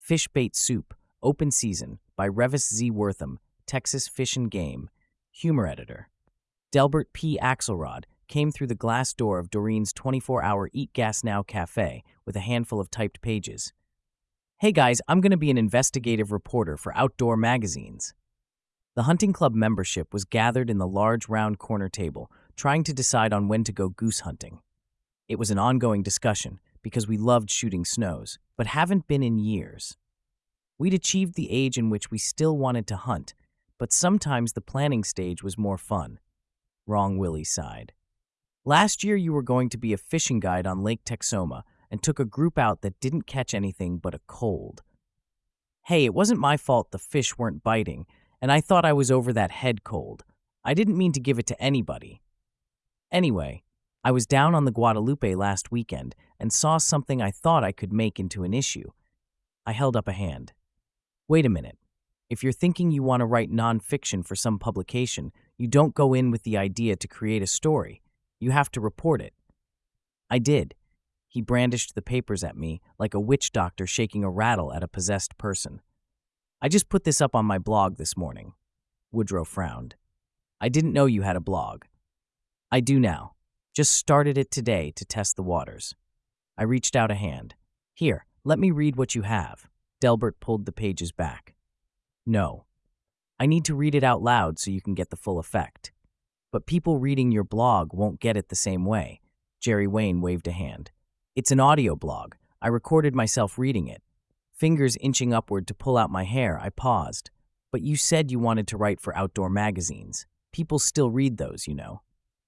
Fish Bait Soup, Open Season, by Revis Z. Wortham, Texas Fish and Game, humor editor. Delbert P. Axelrod came through the glass door of Doreen's 24-hour Eat Gas Now cafe with a handful of typed pages. "Hey guys, I'm going to be an investigative reporter for Outdoor Magazines." The hunting club membership was gathered in the large round corner table, trying to decide on when to go goose hunting. It was an ongoing discussion because we loved shooting snows, but haven't been in years. We'd achieved the age in which we still wanted to hunt, but sometimes the planning stage was more fun. Wrong, Willie sighed. Last year you were going to be a fishing guide on Lake Texoma and took a group out that didn't catch anything but a cold. Hey, it wasn't my fault the fish weren't biting, and I thought I was over that head cold. I didn't mean to give it to anybody. Anyway, I was down on the Guadalupe last weekend and saw something I thought I could make into an issue. I held up a hand. Wait a minute. If you're thinking you want to write nonfiction for some publication, you don't go in with the idea to create a story. You have to report it. I did. He brandished the papers at me like a witch doctor shaking a rattle at a possessed person. I just put this up on my blog this morning. Woodrow frowned. I didn't know you had a blog. I do now. Just started it today to test the waters. I reached out a hand. Here, let me read what you have. Delbert pulled the pages back. No. I need to read it out loud so you can get the full effect. But people reading your blog won't get it the same way. Jerry Wayne waved a hand. It's an audio blog. I recorded myself reading it. Fingers inching upward to pull out my hair, I paused. But you said you wanted to write for Outdoor Magazines. People still read those, you know.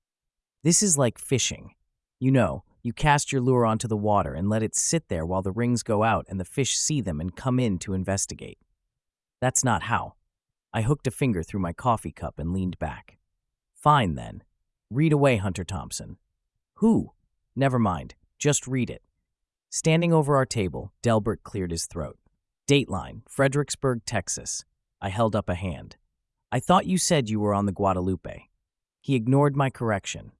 This is like fishing. You know, you cast your lure onto the water and let it sit there while the rings go out and the fish see them and come in to investigate. That's not how. I hooked a finger through my coffee cup and leaned back. Fine, then. Read away, Hunter Thompson. Who? Never mind. Just read it. Standing over our table, Delbert cleared his throat. Dateline, Fredericksburg, Texas. I held up a hand. I thought you said you were on the Guadalupe. He ignored my correction.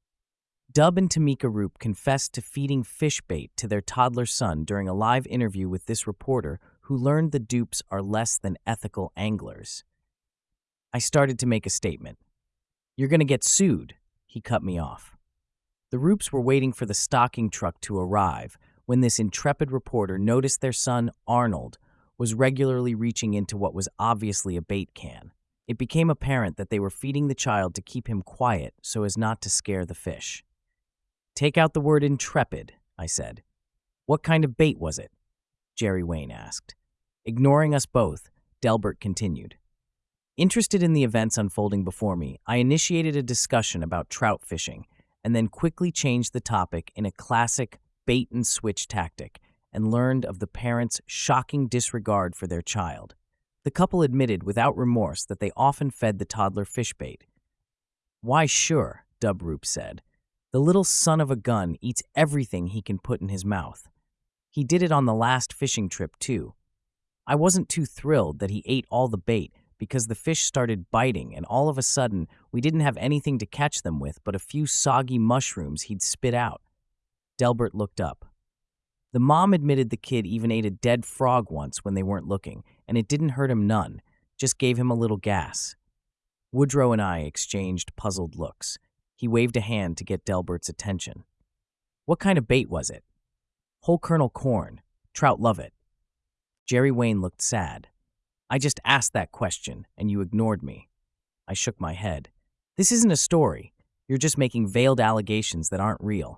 Dub and Tamika Roop confessed to feeding fish bait to their toddler son during a live interview with this reporter who learned the dupes are less than ethical anglers. I started to make a statement. You're going to get sued, he cut me off. The Roops were waiting for the stocking truck to arrive when this intrepid reporter noticed their son, Arnold, was regularly reaching into what was obviously a bait can. It became apparent that they were feeding the child to keep him quiet so as not to scare the fish. Take out the word intrepid, I said. What kind of bait was it? Jerry Wayne asked. Ignoring us both, Delbert continued. Interested in the events unfolding before me, I initiated a discussion about trout fishing and then quickly changed the topic in a classic bait-and-switch tactic and learned of the parents' shocking disregard for their child. The couple admitted without remorse that they often fed the toddler fish bait. Why, sure, Dub Roop said. The little son of a gun eats everything he can put in his mouth. He did it on the last fishing trip, too. I wasn't too thrilled that he ate all the bait because the fish started biting and all of a sudden we didn't have anything to catch them with but a few soggy mushrooms he'd spit out. Delbert looked up. The mom admitted the kid even ate a dead frog once when they weren't looking, and it didn't hurt him none, just gave him a little gas. Woodrow and I exchanged puzzled looks. He waved a hand to get Delbert's attention. What kind of bait was it? Whole kernel corn. Trout love it. Jerry Wayne looked sad. I just asked that question, and you ignored me. I shook my head. This isn't a story. You're just making veiled allegations that aren't real.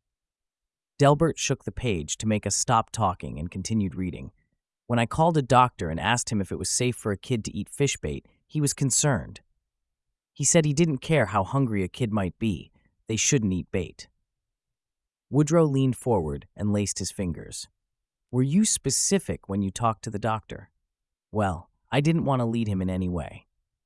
Delbert shook the page to make us stop talking and continued reading. When I called a doctor and asked him if it was safe for a kid to eat fish bait, he was concerned. He said he didn't care how hungry a kid might be. They shouldn't eat bait. Woodrow leaned forward and laced his fingers. Were you specific when you talked to the doctor? Well, I didn't want to lead him in any way.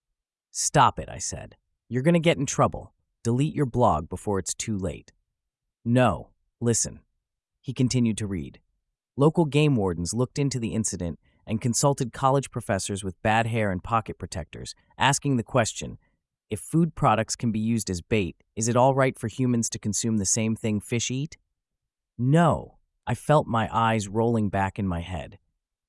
Stop it, I said. You're going to get in trouble. Delete your blog before it's too late. No, listen. He continued to read. Local game wardens looked into the incident and consulted college professors with bad hair and pocket protectors, asking the question, if food products can be used as bait, is it all right for humans to consume the same thing fish eat? No. I felt my eyes rolling back in my head.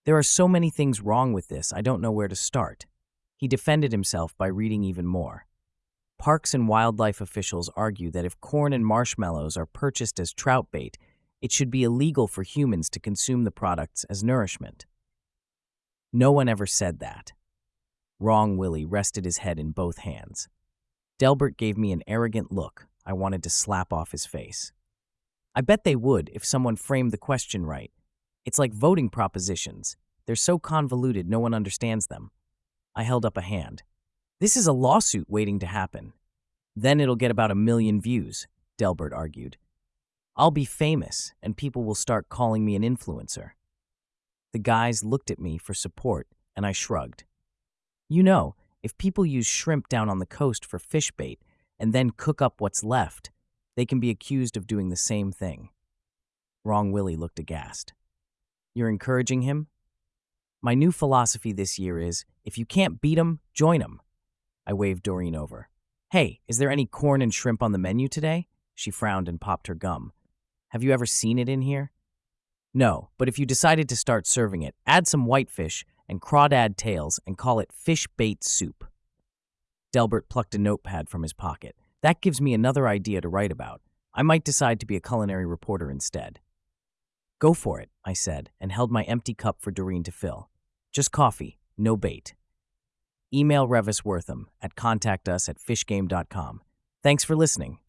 There are so many things wrong with this, I don't know where to start. He defended himself by reading even more. Parks and wildlife officials argue that if corn and marshmallows are purchased as trout bait, it should be illegal for humans to consume the products as nourishment. No one ever said that. Wrong Willie rested his head in both hands. Delbert gave me an arrogant look I wanted to slap off his face. I bet they would if someone framed the question right. It's like voting propositions. They're so convoluted no one understands them. I held up a hand. This is a lawsuit waiting to happen. Then it'll get about 1 million views, Delbert argued. I'll be famous, and people will start calling me an influencer. The guys looked at me for support, and I shrugged. You know, if people use shrimp down on the coast for fish bait and then cook up what's left, they can be accused of doing the same thing. Wrong Willie looked aghast. You're encouraging him? My new philosophy this year is, if you can't beat 'em, join 'em. I waved Doreen over. Hey, is there any corn and shrimp on the menu today? She frowned and popped her gum. Have you ever seen it in here? No, but if you decided to start serving it, add some whitefish and crawdad tails and call it fish bait soup. Delbert plucked a notepad from his pocket. That gives me another idea to write about. I might decide to be a culinary reporter instead. Go for it, I said, and held my empty cup for Doreen to fill. Just coffee, no bait. Email Revis Wortham at contactus@fishgame.com. Thanks for listening.